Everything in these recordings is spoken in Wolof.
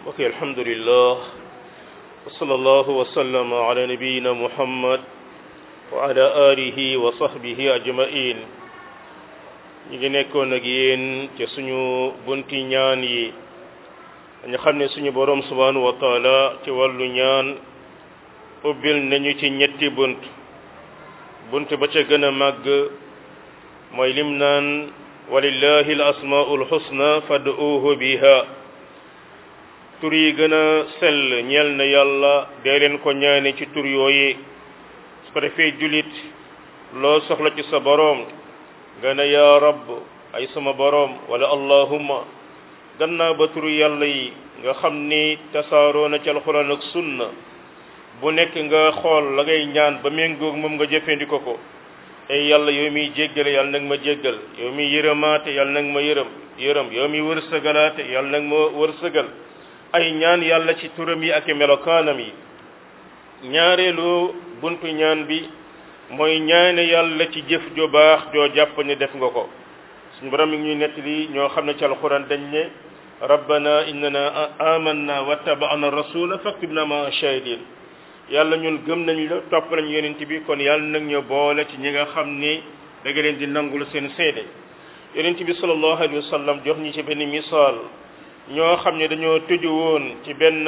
Okay, alhamdulillah. Wa sallallahu wa sallama ala nabiyyina Muhammad wa ala alihi wa sahbihi ajma'in. Ñu ngi nekkoon ak yéen ci suñu bunti ñaan yi. ñu xam ne suñu borom subhanahu wa ta'ala ci wàllu ñaan ubbil nañu ci ñetti bunt ba ca gën a màgg mooy lim naan walillahi al asmaul husna fad'uuhu biha. tur yi gën a sell ñeel na yàlla dee leen ko ñaane ci tur yooyu su ko defee julit loo soxla ci sa boroom nga ne yaa rabb ay sama boroom wala allahumma gannaaw ba turu yàlla yi nga xam ni tasaaroo na ci alxuraan ak sunna bu nekk nga xool la ngay ñaan ba méngoog moom nga jëfandikoo ko ay yàlla yow miy jéggale yàlla nag ma jéggal yow miy yërëmaate yàlla nag ma yërëm yow miy wërsëgalaate yàlla nag ma wërsëgal ay ñaan yàlla ci turam yi ak melokaanam yi. ñaareelu buntu ñaan bi mooy ñaane yàlla ci jëf jo baax joo jàpp ne def nga ko suñu borom mi ngi ñuy nettali ñoo xam ne ci alxuraan dañ ne rabbana innana amanna wattaba'na rasula faktubna ma shahidin yàlla ñun gëm nañ la topp nañ yonent bi kon yàlla nag ñu boole ci ñi nga xam ni da nga leen di nangul seen seede. yonent bi sallallahu alayhi wa sallam jox ñi ci benn misaal ñoo xam ne dañoo tëju woon ci benn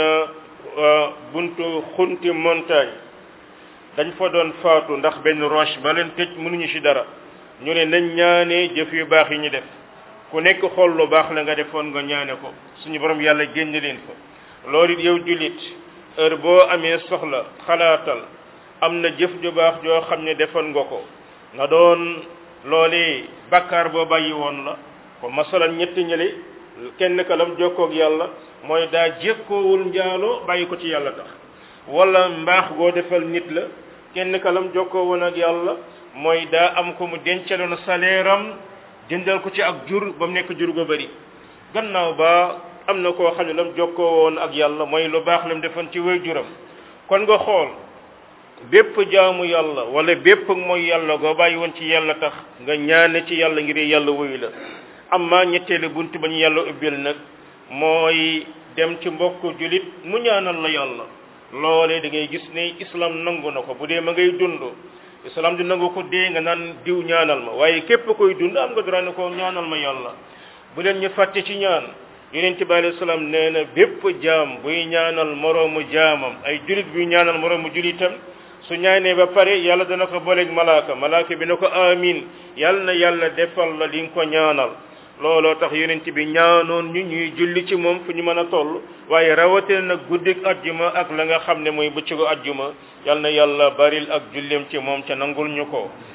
buntu xunti montagne dañ fa doon faatu ndax benn roche ba leen tëj mënuñu ci dara ñu ne nañ ñaane jëf yu baax yi ñu def ku nekk xool lu baax la nga defoon nga ñaane ko suñu borom yàlla génn leen fa. loolu it yow jullit heure boo amee soxla xalaatal am na jëf ju baax joo xam ne defoon nga ko nga doon loolu bàkkaar boo bàyyi woon la ko masalan ñetti ñële kenn ka lam jokkoog yàlla mooy daa jékkoowul njaaloo bàyyi ko ci yàlla tax wala mbaax goo defal nit la kenn ka lam jokkoo woon ak yàlla mooy daa am ko mu dencaloon salaire am jëndal ko ci ak jur ba mu nekk jur go bëri gannaaw ba am na koo xam ne lam jokkoo woon ak yàlla mooy lu baax lam defoon ci way juram. kon nga xool bépp jaamu yàlla wala bépp mooy yàlla goo bàyyi woon ci yàlla tax nga ñaane ci yàlla ngir yàlla wuyu la. amma ñetteelu bunt ba ñu yàlla ubbil nag mooy dem ci mbokk julit mu ñaanal la yàlla loolee da ngay gis ne islam nangu na ko bu dee ma ngay dund islam di nangu ko dee nga naan diw ñaanal ma waaye képp koy dund am nga droit ne ko ñaanal ma yàlla. bu leen ñu fàtte ci ñaan yonent bi alayhi salaam nee na bépp jaam buy ñaanal moroomu jaamam ay julit buy ñaanal moroomu julitam su ñaanee ba pare yàlla dana ko booleeg malaaka bi ne ko amin yàlla na yàlla defal la li nga ko ñaanal. looloo tax yonent bi ñaanoon ñu ñuy julli ci moom fu ñu mën a toll waaye rawatina nag guddik ajjuma ak la nga xam ne mooy bëccëgu ajjuma yal na yàlla baril ak julleem ci moom ca nangul ñu ko.